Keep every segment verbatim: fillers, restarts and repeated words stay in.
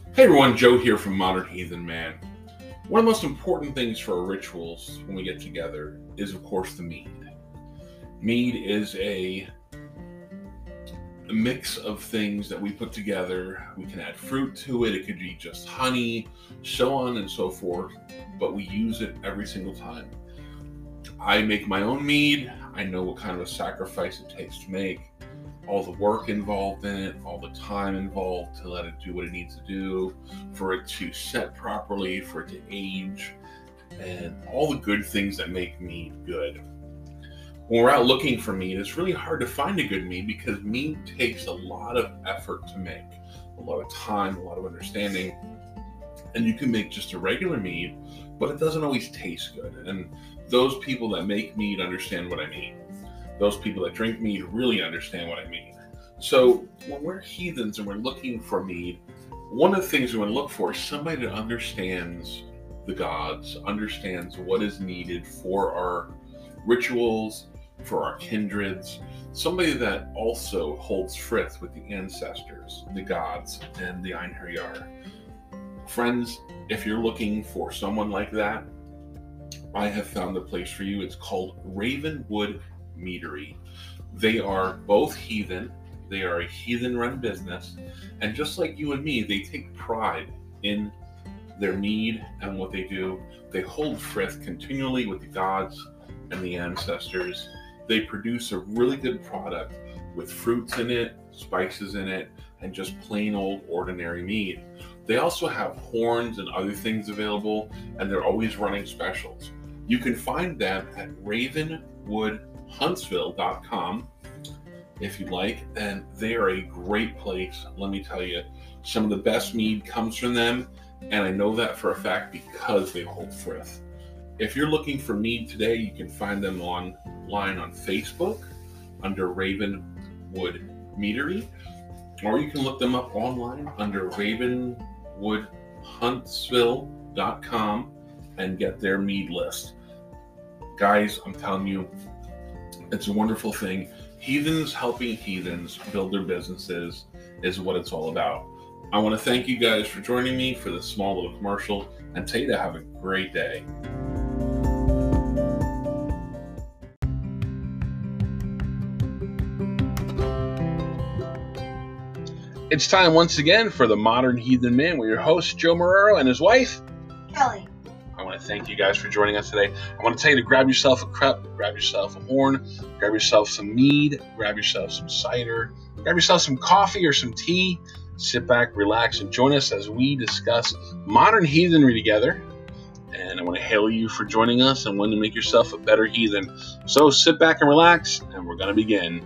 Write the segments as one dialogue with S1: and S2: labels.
S1: Hey everyone, Joe here from Modern Heathen Man. One of the most important things for our rituals when we get together is, of course, the mead. Mead is a, a mix of things that we put together. We can add fruit to it, it could be just honey, so on and so forth, but we use it every single time. I make my own mead. I know what kind of a sacrifice it takes to make. All the work involved in it, all the time involved to let it do what it needs to do, for it to set properly, for it to age, and all the good things that make mead good. When we're out looking for mead, it's really hard to find a good mead because mead takes a lot of effort to make, a lot of time, a lot of understanding, and you can make just a regular mead, but it doesn't always taste good. And those people that make mead understand what I mean. Those people that drink mead really understand what I mean. So when we're heathens and we're looking for mead, one of the things we want to look for is somebody that understands the gods, understands what is needed for our rituals, for our kindreds, somebody that also holds frith with the ancestors, the gods, and the Einherjar. Friends, if you're looking for someone like that, I have found a place for you. It's called Ravenwood Meadery. They are both heathen. They are a heathen-run business, and just like you and me, they take pride in their mead and what they do. They hold frith continually with the gods and the ancestors. They produce a really good product with fruits in it, spices in it, and just plain old ordinary mead. They also have horns and other things available, and they're always running specials. You can find them at ravenwood huntsville dot com if you'd like, and they are a great place. Let me tell you, some of the best mead comes from them, and I know that for a fact because they hold frith. If you're looking for mead today, you can find them online on Facebook under Ravenwood Meadery, or you can look them up online under ravenwood huntsville dot com and get their mead list. Guys, I'm telling you, it's a wonderful thing. Heathens helping heathens build their businesses is what it's all about. I want to thank you guys for joining me for this small little commercial and tell you to have a great day. It's time once again for the Modern Heathen Man with your host, Joe Marrero, and his wife,
S2: Kelly.
S1: I want to thank you guys for joining us today. I want to tell you to grab yourself a cup, grab yourself a horn, grab yourself some mead, grab yourself some cider, grab yourself some coffee or some tea. Sit back, relax, and join us as we discuss modern heathenry together. And I want to hail you for joining us and want to make yourself a better heathen. So sit back and relax, and we're going to begin.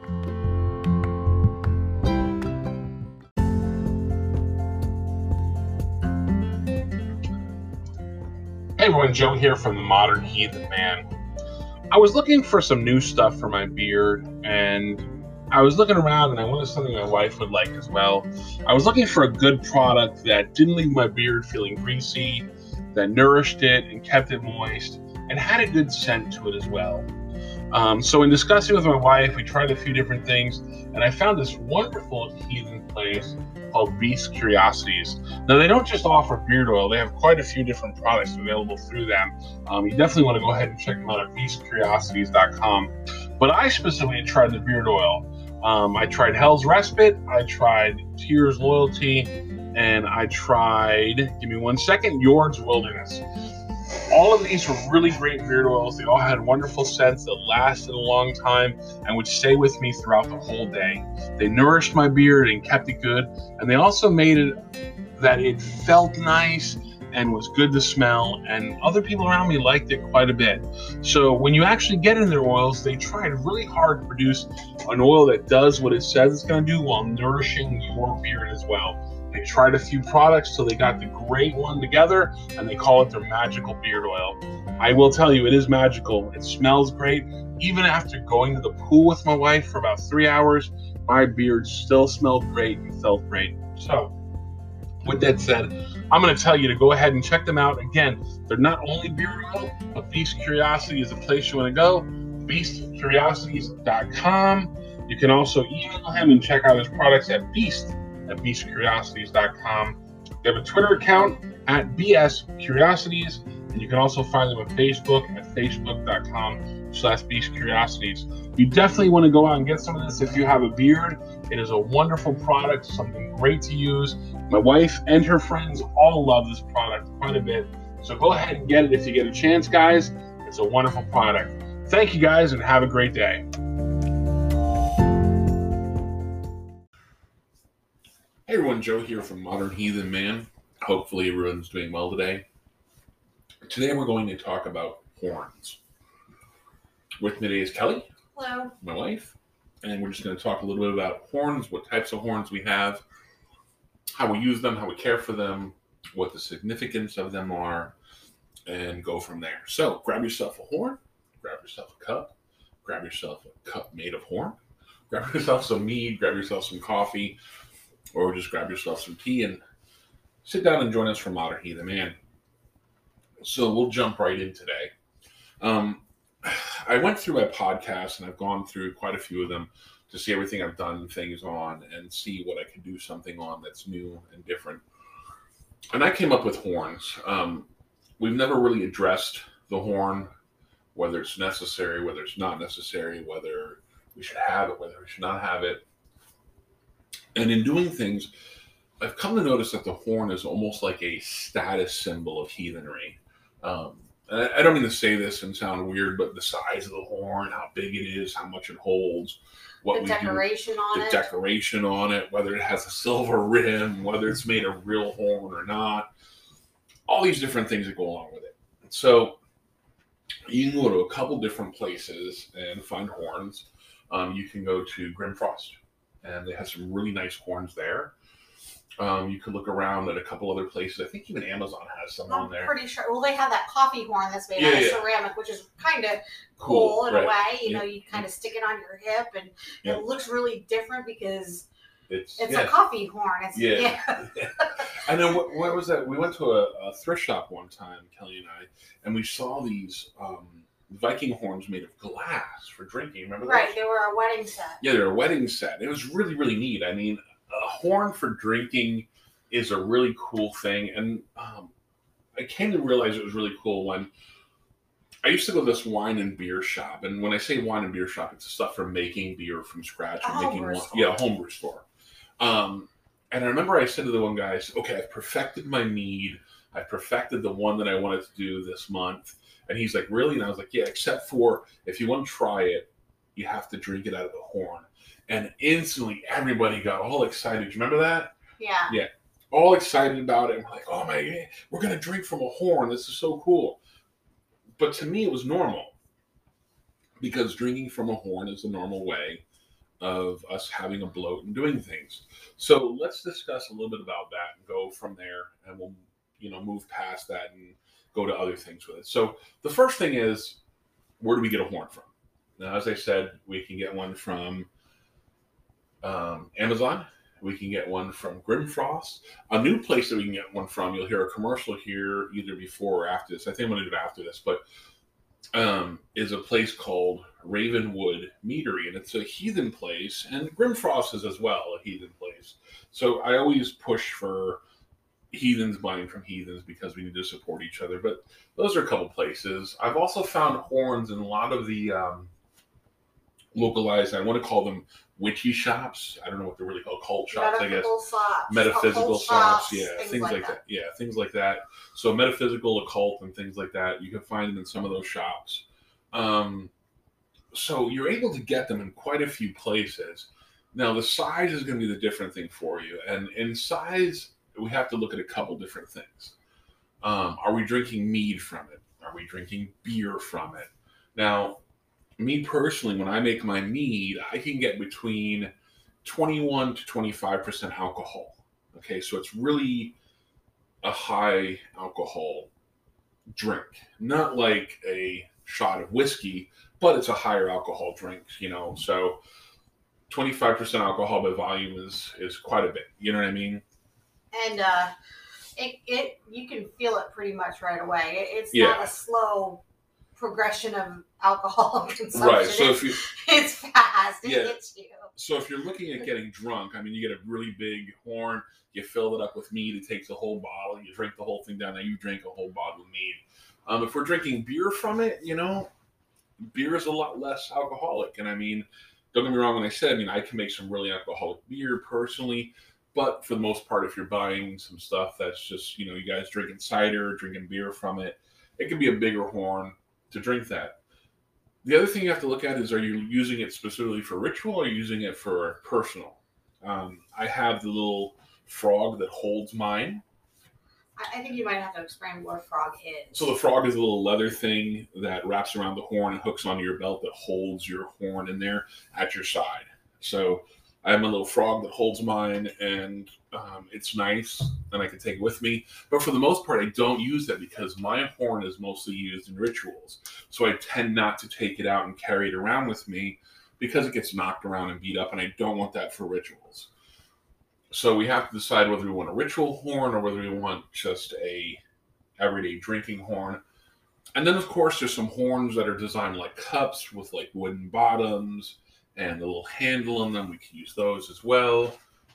S1: Hey everyone, Joe here from the Modern Heathen Man. I was looking for some new stuff for my beard, and I was looking around and I wanted something my wife would like as well. I was looking for a good product that didn't leave my beard feeling greasy, that nourished it and kept it moist, and had a good scent to it as well. Um, so in discussing with my wife, we tried a few different things, and I found this wonderful heathen place called Beast Curiosities. Now, they don't just offer beard oil. They have quite a few different products available through them. Um, you definitely want to go ahead and check them out at beast curiosities dot com. But I specifically tried the beard oil. Um, I tried Hell's Respite, I tried Tears Loyalty, and I tried, give me one second, Yord's Wilderness. All of these were really great beard oils. They all had wonderful scents that lasted a long time and would stay with me throughout the whole day. They nourished my beard and kept it good, and they also made it that it felt nice and was good to smell, and other people around me liked it quite a bit. So when you actually get in their oils, they tried really hard to produce an oil that does what it says it's going to do while nourishing your beard as well. They tried a few products till they got the great one together, and they call it their magical beard oil. I will tell you, it is magical. It smells great. Even after going to the pool with my wife for about three hours, my beard still smelled great and felt great. So, with that said, I'm going to tell you to go ahead and check them out. Again, they're not only beard oil, but Beast Curiosity is the place you want to go. beast curiosities dot com. You can also email him and check out his products at beast at beast curiosities dot com.
S2: They have a Twitter account at B S Curiosities, and you can also find them on Facebook at facebook.com slash Beast Curiosities. You definitely want to go out and get some of this if you have a beard. It is a wonderful product, something great to use. My wife and her friends all love this product quite a bit. So go ahead and get it if you get a chance, guys. It's a wonderful product. Thank you, guys, and have a great day.
S1: Hey everyone, Joe here from Modern Heathen Man. Hopefully everyone's doing well today. Today we're going to talk about horns. With me today is Kelly.
S3: Hello.
S1: My wife. And we're just going to talk a little bit about horns, what types of horns we have, how we use them, how we care for them, what the significance of them are, and go from there. So grab yourself a horn, grab yourself a cup, grab yourself a cup made of horn, grab yourself some mead, grab yourself some coffee, or just grab yourself some tea and sit down and join us for Modern Heathen Man. So we'll jump right in today. Um, I went through my podcast, and I've gone through quite a few of them to see everything I've done things on and see what I can do something on that's new and different. And I came up with horns. Um, we've never really addressed the horn, whether it's necessary, whether it's not necessary, whether we should have it, whether we should not have it. And in doing things, I've come to notice that the horn is almost like a status symbol of heathenry. Um, and I don't mean to say this and sound weird, but the size of the horn, how big it is, how much it holds, what
S3: the
S1: we
S3: decoration
S1: do,
S3: on
S1: the
S3: it.
S1: decoration on it, whether it has a silver rim, whether it's made of real horn or not, all these different things that go along with it. So you can go to a couple different places and find horns. Um, you can go to Grimfrost, and they have some really nice horns there. Um, you could look around at a couple other places. I think even Amazon has some
S3: I'm
S1: on there.
S3: pretty sure. Well, they have that coffee horn that's made
S1: Yeah,
S3: out of
S1: yeah.
S3: ceramic, which is kind of
S1: Cool,
S3: cool, in
S1: right.
S3: a way. You
S1: Yeah.
S3: know, you kind of stick it on your hip, and
S1: Yeah.
S3: it looks really different because
S1: It's,
S3: it's
S1: yeah.
S3: a coffee horn. It's,
S1: Yeah.
S3: yeah.
S1: I know. What, what was that? We went to a, a thrift shop one time, Kelly and I, and we saw these um, Viking horns made of glass for drinking. Remember those?
S3: Right, they were a wedding set.
S1: Yeah, they're a wedding set. It was really, really neat. I mean, a horn for drinking is a really cool thing. And um, I came to realize it was really cool when I used to go to this wine and beer shop. And when I say wine and beer shop, it's the stuff for making beer from scratch.
S3: A
S1: or making
S3: homebrew
S1: wine.
S3: store.
S1: Yeah, a homebrew store. Um, and I remember I said to the one guy, I said, okay, I've perfected my mead. I've perfected the one that I wanted to do this month. And he's like, really? And I was like, yeah, except for if you want to try it, you have to drink it out of the horn. And instantly everybody got all excited. Do you remember that?
S3: Yeah.
S1: Yeah. All excited about it. And we're like, oh my God, we're going to drink from a horn. This is so cool. But to me, it was normal. Because drinking from a horn is the normal way of us having a bloat and doing things. So let's discuss a little bit about that and go from there. And we'll, you know, move past that and go to other things with it. So the first thing is, where do we get a horn from? Now, as I said, we can get one from um, Amazon. We can get one from Grimfrost. A new place that we can get one from, you'll hear a commercial here either before or after this. I think I'm going to do it after this, but um, is a place called Ravenwood Meadery, and it's a heathen place, and Grimfrost is as well a heathen place. So I always push for heathens buying from heathens because we need to support each other. But those are a couple places. I've also found horns in a lot of the um, localized, I want to call them witchy shops. I don't know what they're really called, cult shops, I guess.
S3: Metaphysical shops.
S1: Metaphysical
S3: occult
S1: shops, yeah,
S3: things,
S1: things,
S3: like,
S1: like
S3: that.
S1: that. Yeah, things like that. So metaphysical, occult, and things like that. You can find them in some of those shops. Um, so you're able to get them in quite a few places. Now the size is going to be the different thing for you, and in size, we have to look at a couple different things. Um, are we drinking mead from it? Are we drinking beer from it? Now, me personally, when I make my mead, I can get between twenty-one to twenty-five percent alcohol. Okay, so it's really a high alcohol drink. Not like a shot of whiskey, but it's a higher alcohol drink, you know. So twenty-five percent alcohol by volume is is quite a bit. You know what I mean?
S3: And uh, it, it you can feel it pretty much right away. It, it's
S1: Yeah.
S3: not a slow progression of alcohol consumption.
S1: Right. So
S3: it's,
S1: if you
S3: it's fast. It
S1: Yeah.
S3: hits you.
S1: so if you're looking at getting drunk, I mean, you get a really big horn, you fill it up with mead, it takes a whole bottle, you drink the whole thing down, now you drink a whole bottle of mead. Um, if we're drinking beer from it, you know, beer is a lot less alcoholic. And I mean, don't get me wrong when I said, I mean, I can make some really alcoholic beer personally, but for the most part, if you're buying some stuff that's just, you know, you guys drinking cider, drinking beer from it, it can be a bigger horn to drink that. The other thing you have to look at is, are you using it specifically for ritual or are you using it for personal? Um, I have the little frog that holds mine.
S3: I, I think you might have to explain what a frog is.
S1: So the frog is a little leather thing that wraps around the horn and hooks onto your belt that holds your horn in there at your side. So I have my little frog that holds mine, and um, it's nice, and I can take it with me. But for the most part, I don't use that because my horn is mostly used in rituals. So I tend not to take it out and carry it around with me because it gets knocked around and beat up, and I don't want that for rituals. So we have to decide whether we want a ritual horn or whether we want just a everyday drinking horn. And then, of course, there's some horns that are designed like cups with like wooden bottoms and the little handle on them. We can use those as well.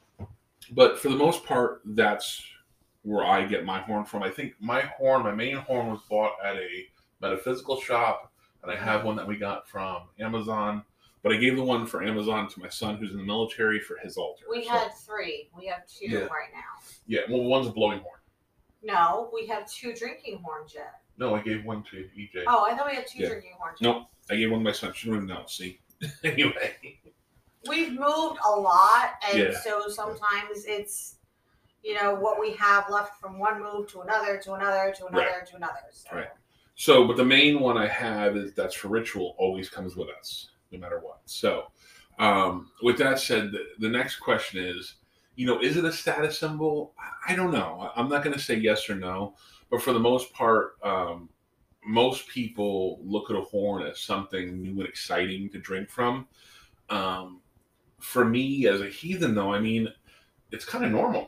S1: But for the most part, that's where I get my horn from. I think my horn, my main horn, was bought at a metaphysical shop, and I have one that we got from Amazon. But I gave the one for Amazon to my son who's in the military for his altar.
S3: We
S1: so,
S3: had three. We have two
S1: Yeah.
S3: right now.
S1: Yeah, well, one's a blowing horn.
S3: No, we have two drinking horns yet.
S1: No, I gave one to E J.
S3: Oh, I thought we had two
S1: Yeah.
S3: drinking horns.
S1: Nope, I gave one to my son. She don't even know. See, anyway.
S3: We've moved a lot, and
S1: Yeah.
S3: so sometimes it's, you know, what we have left from one move to another, to another, to another,
S1: Right.
S3: to another. So.
S1: Right. So, but the main one I have is that's for ritual. Always comes with us, no matter what. So, um, with that said, the, the next question is, you know, is it a status symbol? I don't know. I'm not going to say yes or no, but for the most part, um, most people look at a horn as something new and exciting to drink from. Um, for me, as a heathen, though, I mean, it's kind of normal.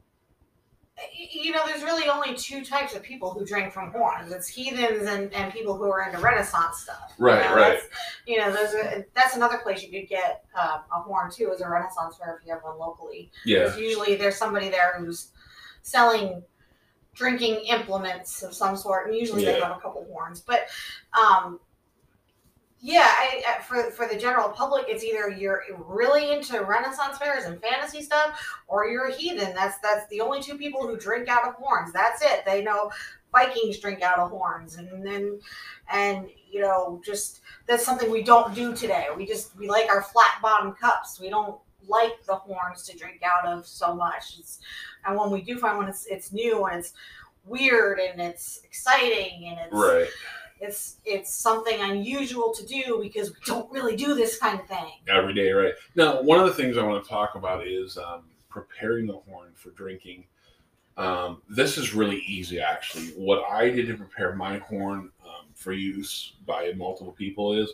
S3: You know, there's really only two types of people who drink from horns. It's heathens and, and people who are into Renaissance stuff.
S1: Right,
S3: you know,
S1: right.
S3: That's, you know, those are, that's another place you could get um, a horn too, is a Renaissance fair if you have one locally.
S1: Yeah.
S3: Because usually there's somebody there who's selling drinking implements of some sort, and usually they
S1: Yeah.
S3: have a couple horns. But um, yeah, I, I, for for the general public, it's either you're really into Renaissance fairs and fantasy stuff, or you're a heathen. That's that's the only two people who drink out of horns. That's it. They know Vikings drink out of horns, and then and you know, just that's something we don't do today. We just we like our flat bottom cups. We don't like the horns to drink out of so much. It's, and when we do find one, it's it's new and it's weird and it's exciting and it's
S1: Right.
S3: It's it's something unusual to do because we don't really do this kind of thing.
S1: Every day, right? Now, one of the things I want to talk about is um, preparing the horn for drinking. Um, this is really easy, actually. What I did to prepare my horn um, for use by multiple people is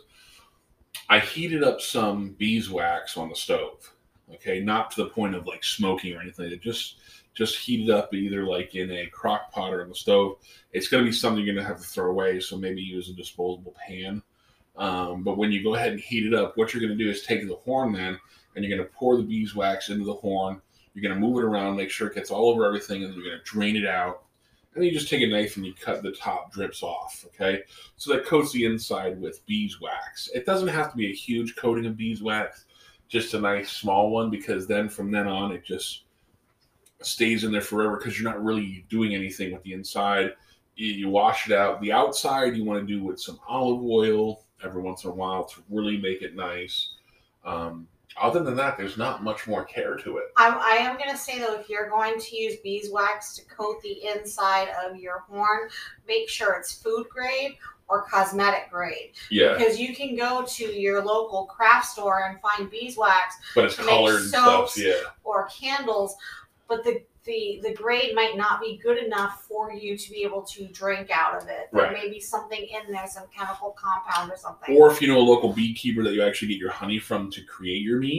S1: I heated up some beeswax on the stove. Okay, not to the point of like smoking or anything. It just just heat it up either like in a crock pot or on the stove. It's going to be something you're going to have to throw away, so maybe use a disposable pan. Um, but when you go ahead and heat it up, what you're going to do is take the horn then, and you're going to pour the beeswax into the horn. You're going to move it around, make sure it gets all over everything, and then you're going to drain it out. And then you just take a knife and you cut the top drips off, okay? So that coats the inside with beeswax. It doesn't have to be a huge coating of beeswax, just a nice small one, because then from then on it just stays in there forever because you're not really doing anything with the inside. You, you wash it out. The outside you want to do with some olive oil every once in a while to really make it nice. Um, other than that, there's not much more care to it.
S3: I'm, I am going to say, though, if you're going to use beeswax to coat the inside of your horn, make sure it's food grade or cosmetic grade.
S1: Yeah.
S3: Because you can go to your local craft store and find beeswax
S1: But it's
S3: to make
S1: colored and stuff,
S3: soaps
S1: yeah.
S3: or candles, but the, the, the grade might not be good enough for you to be able to drink out of it. There
S1: Right.
S3: may be something in there, some chemical compound or something.
S1: Or if you know a local beekeeper that you actually get your honey from to create your mead,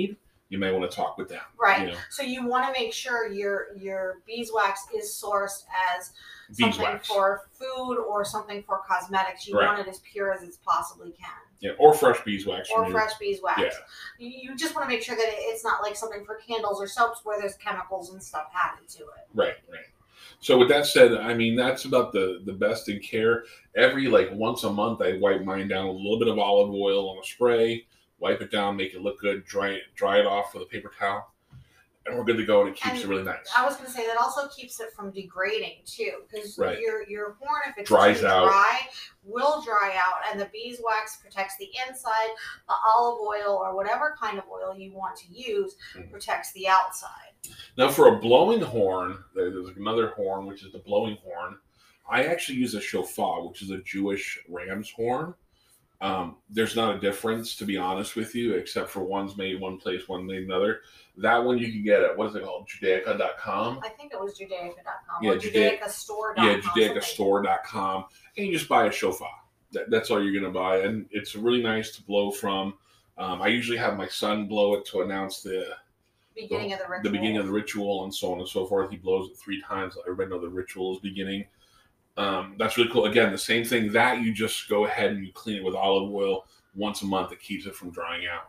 S1: you may want to talk with them.
S3: Right.
S1: You know?
S3: So you want to make sure your your beeswax is sourced as something
S1: Beeswax.
S3: for food or something for cosmetics. You
S1: Right.
S3: want it as pure as it possibly can.
S1: Yeah, or fresh beeswax.
S3: Or
S1: from your-
S3: fresh beeswax.
S1: Yeah.
S3: You you just want to make sure that it's not like something for candles or soaps where there's chemicals and stuff added to it.
S1: Right, right. So with that said, I mean, that's about the, the best in care. Every, like, once a month, I wipe mine down with a little bit of olive oil on a spray, wipe it down, make it look good, dry it, dry it off with a paper towel, and we're good to go, and it keeps
S3: And
S1: it really nice.
S3: I was going to say that also keeps it from degrading too, because
S1: Right.
S3: your your horn, if it's
S1: Dries
S3: too
S1: out.
S3: dry, will dry out, and the beeswax protects the inside. The olive oil or whatever kind of oil you want to use
S1: Mhm.
S3: protects the outside.
S1: Now, for a blowing horn, there- there's another horn, which is the blowing horn. I actually use a shofar, which is a Jewish ram's horn. Um, there's not a difference, to be honest with you, except for one's made one place, one made another. That one you can get at, what is it called, Judaica dot com?
S3: I think it was Judaica dot com
S1: Yeah,
S3: or
S1: Judaica-
S3: Judaica store dot com.
S1: Yeah, Judaica store dot com. And you just buy a shofar. That, that's all you're going to buy. And it's really nice to blow from. Um, I usually have my son blow it to announce the
S3: Beginning of the ritual.
S1: the beginning of the ritual and so on and so forth. He blows it three times. Let everybody know the ritual is beginning. Um, that's really cool. Again, the same thing that you just go ahead and you clean it with olive oil once a month. It keeps it from drying out.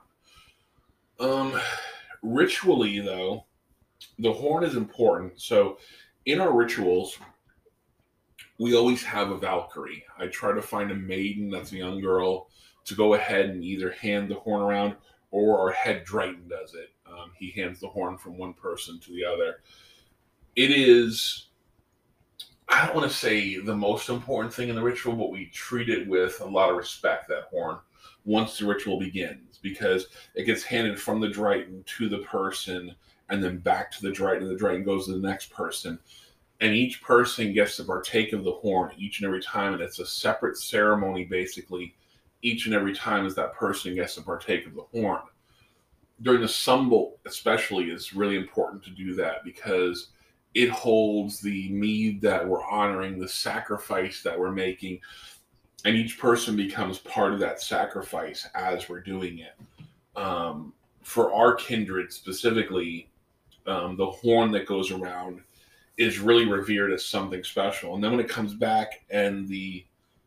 S1: Um, ritually, though, the horn is important. So in our rituals, we always have a Valkyrie. I try to find a maiden, that's a young girl, to go ahead and either hand the horn around, or our head Drighton does it. Um, he hands the horn from one person to the other. It is, I don't want to say the most important thing in the ritual, but we treat it with a lot of respect, that horn, once the ritual begins, because it gets handed from the Drighton to the person and then back to the Drighton, and the Drighton goes to the next person. And each person gets to partake of the horn each and every time, and it's a separate ceremony, basically, each and every time as that person gets to partake of the horn. During the Sumbel, especially, it's really important to do that because it holds the mead that we're honoring, the sacrifice that we're making, and each person becomes part of that sacrifice as we're doing it. Um, for our kindred specifically, um, the horn that goes around is really revered as something special. And then when it comes back and the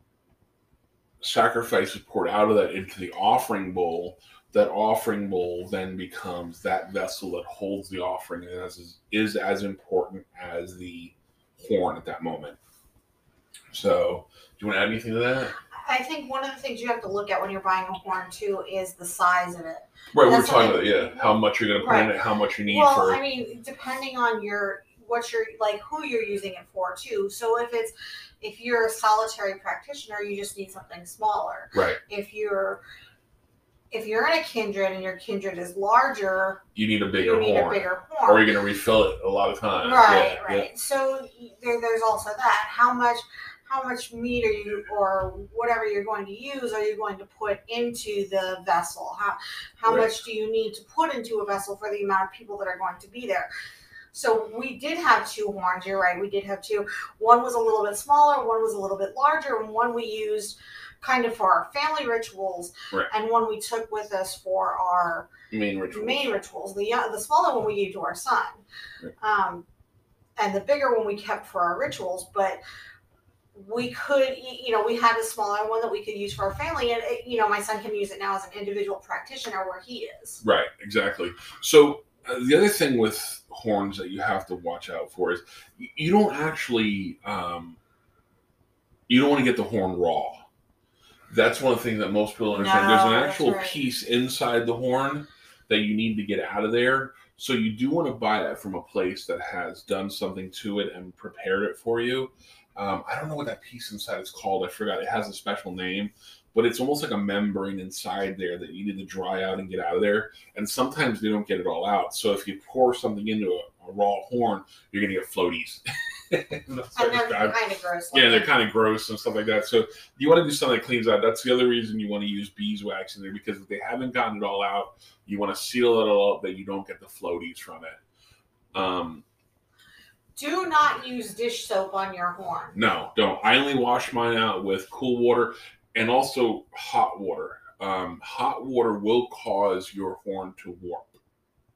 S1: sacrifice is poured out of that into the offering bowl, that offering bowl then becomes that vessel that holds the offering and is, is as important as the horn at that moment. So, do you want to add anything to that?
S3: I think one of the things you have to look at when you're buying a horn too is the size of it.
S1: Right, we were
S3: That's
S1: talking
S3: something-
S1: about, yeah, how much you're going to put in
S3: Right.
S1: it, how much you need
S3: Well,
S1: for.
S3: I mean, depending on your what you're like, who you're using it for too. So if it's if you're a solitary practitioner, you just need something smaller.
S1: Right,
S3: If you're if you're in a kindred and your kindred is larger,
S1: you need a bigger
S3: you need
S1: horn.
S3: a bigger
S1: Or
S3: horn.
S1: you're going to refill it a lot of times.
S3: Right,
S1: Yeah,
S3: right. So there, there's also that. How much, how much meat are you, or whatever you're going to use, are you going to put into the vessel? How, how
S1: Right.
S3: much do you need to put into a vessel for the amount of people that are going to be there? So we did have two horns. You're right. We did have two. One was a little bit smaller. One was a little bit larger, and one we used kind of for our family rituals,
S1: Right.
S3: and one we took with us for our
S1: Main ritual.
S3: main rituals. The uh, the smaller one we gave to our son,
S1: Right.
S3: um, and the bigger one we kept for our rituals. But we could, you know, we had a smaller one that we could use for our family, and it, you know, my son can use it now as an individual practitioner where he is.
S1: Right, exactly. So uh, the other thing with horns that you have to watch out for is y- you don't actually um, you don't want to get the horn raw. That's one of the things that most people don't understand.
S3: No,
S1: There's an
S3: that's
S1: actual
S3: right.
S1: piece inside the horn that you need to get out of there. So you do want to buy it from a place that has done something to it and prepared it for you. Um, I don't know what that piece inside is called. I forgot. It has a special name, but it's almost like a membrane inside there that you need to dry out and get out of there. And sometimes they don't get it all out. So if you pour something into a, a raw horn, you're going to get floaties. That's
S3: And
S1: like
S3: they're
S1: bad.
S3: kind of gross.
S1: Yeah,
S3: looking.
S1: they're kind of gross and stuff like that. So you want to do something that cleans out. That's the other reason you want to use beeswax in there, because if they haven't gotten it all out, you want to seal it all up that you don't get the floaties from it. Um,
S3: Do not use dish soap on your horn.
S1: no, don't. I only wash mine out with cool water and also hot water. Um, hot water will cause your horn to warp.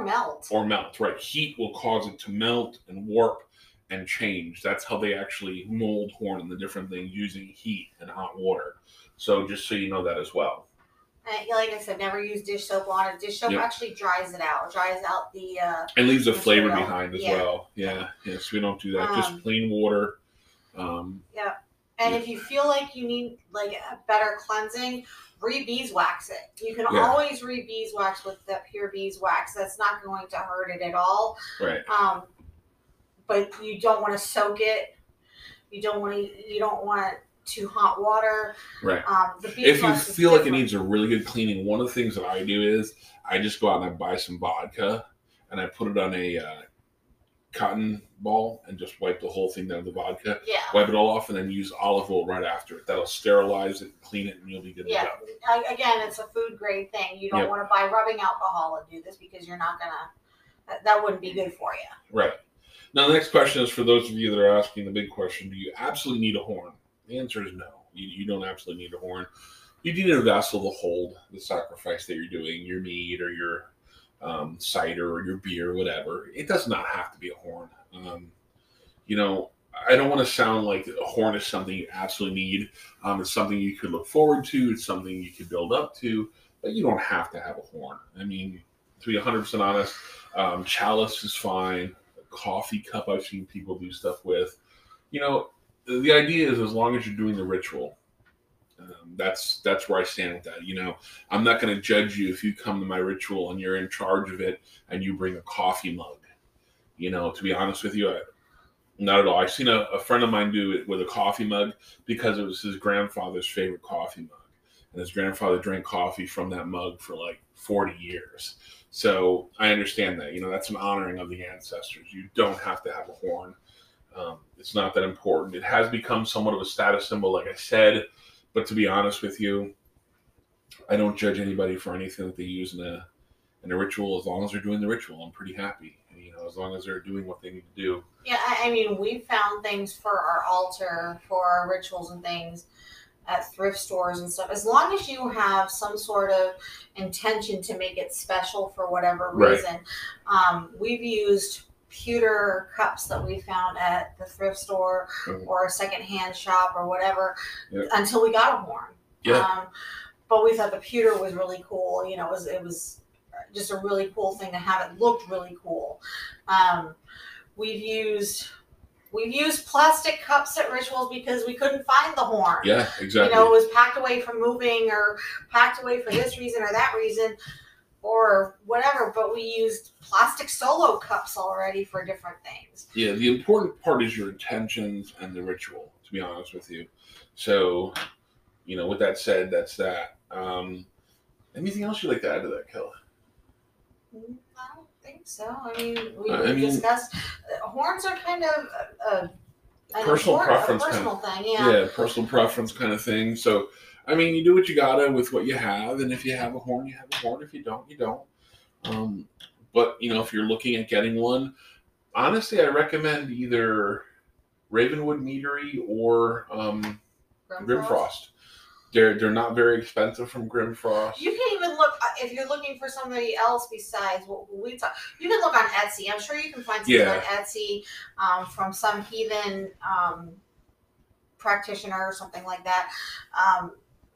S3: melt.
S1: Or melt, right? Heat will cause it to melt and warp and change. That's how they actually mold horn and the different things using heat and hot water. So just so you know that as well.
S3: And like I said, never use dish soap on it. Dish soap
S1: Yep.
S3: actually dries it out, dries out the. Uh,
S1: and leaves a flavor
S3: material.
S1: behind as
S3: Yeah.
S1: well. Yeah, yeah. So we don't do that.
S3: Um,
S1: just plain water. Um,
S3: yeah. And
S1: Yeah.
S3: if you feel like you need like a better cleansing, re-beeswax it. You can
S1: Yeah.
S3: always re-beeswax with the pure beeswax. That's not going to hurt it at all.
S1: right.
S3: Um, but you don't want to soak it. You don't want to. You don't want too hot water.
S1: Right.
S3: Um, the
S1: If you
S3: beeswax is
S1: feel like it
S3: different.
S1: needs a really good cleaning, one of the things that I do is I just go out and I buy some vodka and I put it on a uh, cotton ball and just wipe the whole thing down with the vodka.
S3: Yeah.
S1: Wipe it all off and then use olive oil right after it. That'll sterilize it, clean it, and you'll be good
S3: Yeah.
S1: to go.
S3: I- Again, it's a food grade thing. You don't
S1: Yep.
S3: want to buy rubbing alcohol and do this because you're not gonna. That, that wouldn't be good for you.
S1: Right. Now, the next question is for those of you that are asking the big question: do you absolutely need a horn? The answer is no. You, you don't absolutely need a horn. You need a vessel to hold the sacrifice that you're doing, your meat or your um, cider or your beer, whatever. It does not have to be a horn. Um, you know, I don't want to sound like a horn is something you absolutely need. Um, it's something you could look forward to. It's something you could build up to, but you don't have to have a horn. I mean, to be one hundred percent honest, um, chalice is fine. A coffee cup I've seen people do stuff with. You know, the idea is as long as you're doing the ritual. Um, that's that's where I stand with that. You know, I'm not going to judge you if you come to my ritual and you're in charge of it and you bring a coffee mug. You know, to be honest with you, I, not at all. I've seen a, a friend of mine do it with a coffee mug because it was his grandfather's favorite coffee mug. And his grandfather drank coffee from that mug for like forty years. So I understand that. You know, that's an honoring of the ancestors. You don't have to have a horn. Um, it's not that important. It has become somewhat of a status symbol, like I said. But to be honest with you, I don't judge anybody for anything that they use in a in a ritual. As long as they're doing the ritual, I'm pretty happy. You know, as long as they're doing what they need to do.
S3: Yeah, I, I mean, we found things for our altar, for our rituals and things at thrift stores and stuff. As long as you have some sort of intention to make it special for whatever
S1: Right.
S3: reason, um, we've used pewter cups that we found at the thrift store
S1: Mhm.
S3: or a secondhand shop or whatever
S1: Yeah.
S3: until we got a horn.
S1: Yeah.
S3: Um, but we thought the pewter was really cool. You know, it was it was just a really cool thing to have. It looked really cool. Um, we've used we've used plastic cups at rituals because we couldn't find the horn.
S1: Yeah, exactly.
S3: You know, it was packed away from moving or packed away for this reason or that reason or whatever. But we used plastic solo cups already for different things.
S1: Yeah, the important part is your intentions and the ritual, to be honest with you. So, you know, with that said, that's that. Um, anything else you'd like to add to that, Kelly?
S3: I don't think so. I mean, we,
S1: I
S3: we
S1: mean-
S3: discussed uh, horns are kind of a, a an
S1: Personal
S3: important-
S1: preference
S3: a
S1: kind
S3: personal thing. Yeah.
S1: Yeah, personal preference kind of thing. So, I mean, you do what you gotta with what you have, and if you have a horn, you have a horn. If you don't, you don't. Um, but you know, if you're looking at getting one, honestly, I recommend either Ravenwood Meadery or um, Grimfrost. They're they're not very expensive from Grimfrost.
S3: You can even look uh, if you're looking for somebody else besides what we talk. You can look on Etsy. I'm sure you can find something
S1: Yeah.
S3: on Etsy um, from some heathen um, practitioner or something like that. Um,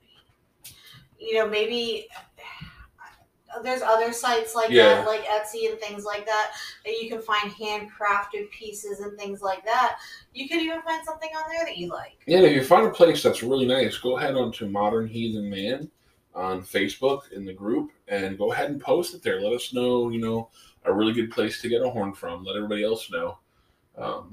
S3: you know, maybe there's other sites like
S1: Yeah.
S3: that, like Etsy and things like that, that you can find handcrafted pieces and things like that. You could even find something on there that you like.
S1: Yeah, if you find a place that's really nice, go ahead onto Modern Heathen Man on Facebook in the group and go ahead and post it there. Let us know, you know, a really good place to get a horn from. Let everybody else know. Um,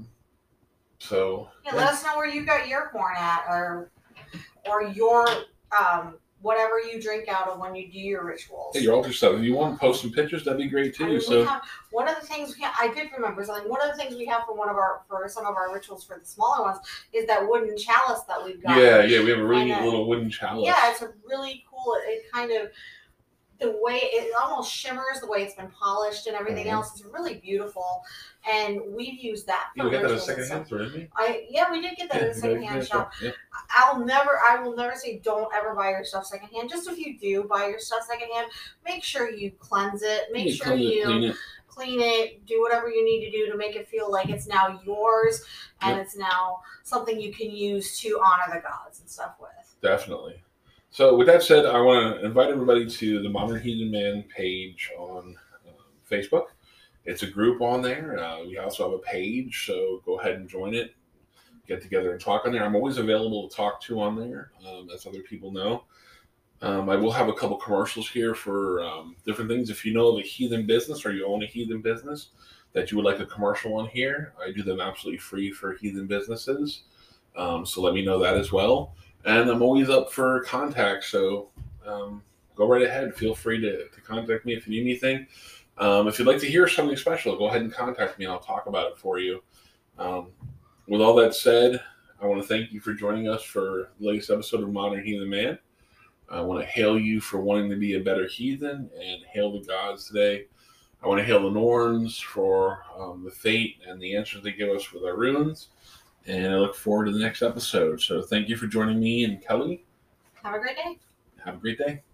S1: so
S3: Yeah, let us know where you got your horn at, or or your um, whatever you drink out of when you do your rituals.
S1: hey, your altar stuff. If you want to post some pictures, that'd be great too.
S3: I mean,
S1: so
S3: we have, one of the things we have, I did remember something. One of the things we have for one of our for some of our rituals for the smaller ones is that wooden chalice that we've got.
S1: yeah, yeah, we have a really
S3: And,
S1: neat
S3: uh,
S1: little wooden chalice.
S3: Yeah, it's a really cool. It kind of the way it almost shimmers, the way it's been polished and everything
S1: Mhm.
S3: else is really beautiful. And we've used that
S1: You
S3: for
S1: get that at a
S3: rituals and
S1: secondhand
S3: stuff.
S1: store, didn't you?
S3: I yeah, we did get that
S1: Yeah,
S3: at a
S1: you
S3: secondhand
S1: guys-
S3: shop.
S1: yeah.
S3: I'll never, I will never say don't ever buy your stuff secondhand. Just if you do buy your stuff secondhand, make sure you cleanse it. Make
S1: You
S3: sure
S1: clean it,
S3: you
S1: clean it.
S3: clean it, do whatever you need to do to make it feel like it's now yours and
S1: Yep.
S3: it's now something you can use to honor the gods and stuff with.
S1: Definitely. So with that said, I want to invite everybody to the Modern Heathen Man page on um, Facebook. It's a group on there. Uh, we also have a page, so go ahead and join it. Get together and talk on there. I'm always available to talk to on there, um, as other people know. Um, I will have a couple commercials here for um, different things. If you know of a heathen business or you own a heathen business that you would like a commercial on here, I do them absolutely free for heathen businesses. Um, so let me know that as well. And I'm always up for contact, so um, go right ahead. Feel free to, to contact me if you need anything. Um, if you'd like to hear something special, go ahead and contact me and I'll talk about it for you. Um, with all that said, I want to thank you for joining us for the latest episode of Modern Heathen Man. I want to hail you for wanting to be a better heathen and hail the gods today. I want to hail the Norns for um, the fate and the answers they give us with our runes. And I look forward to the next episode. So thank you for joining me and Kelly.
S3: Have a great day.
S1: Have a great day.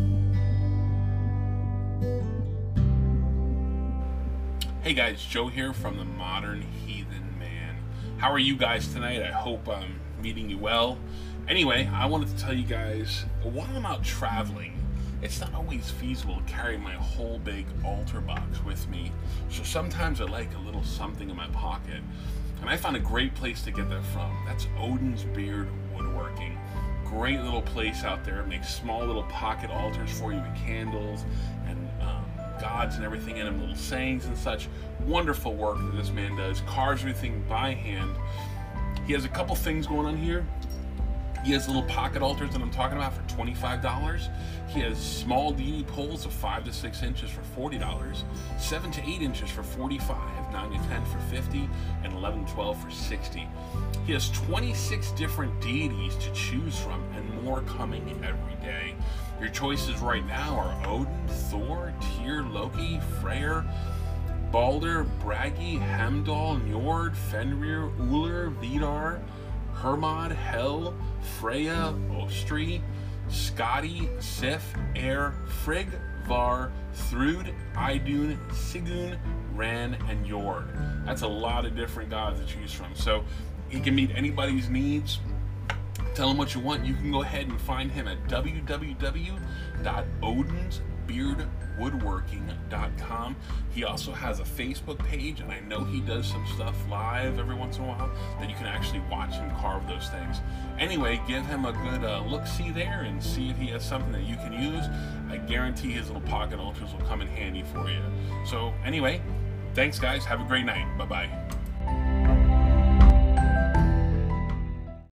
S1: Hey guys, Joe here from the Modern Heathen Man. How are you guys tonight? I hope I'm meeting you well. Anyway, I wanted to tell you guys, while I'm out traveling, it's not always feasible to carry my whole big altar box with me. So sometimes I like a little something in my pocket. And I found a great place to get that from. That's Odin's Beard Woodworking. Great little place out there. It makes small little pocket altars for you with candles and um, gods and everything in them, little sayings and such. Wonderful work that this man does. Carves everything by hand. He has a couple things going on here. He has little pocket altars that I'm talking about for twenty-five dollars. He has small deity poles of five to six inches for forty dollars, seven to eight inches for forty-five dollars, nine to ten for fifty dollars, and eleven to twelve for sixty dollars. He has twenty-six different deities to choose from and more coming every day. Your choices right now are Odin, Thor, Tyr, Loki, Freyr, Balder, Bragi, Heimdall, Njord, Fenrir, Ullr, Vidar, Hermod, Hel, Freya, Ostri, Skadi, Sif, Air, Frigg, Var, Thrud, Idun, Sigun, Ran, and Njord. That's a lot of different gods to choose from. So he can meet anybody's needs. Tell him what you want. You can go ahead and find him at w w w dot odins beard woodworking dot com. He also has a Facebook page, and I know he does some stuff live every once in a while that you can actually watch him carve those things. Anyway, give him a good uh, look-see there and see if he has something that you can use. I guarantee his little pocket altars will come in handy for you. So anyway, thanks guys. Have a great night. Bye-bye.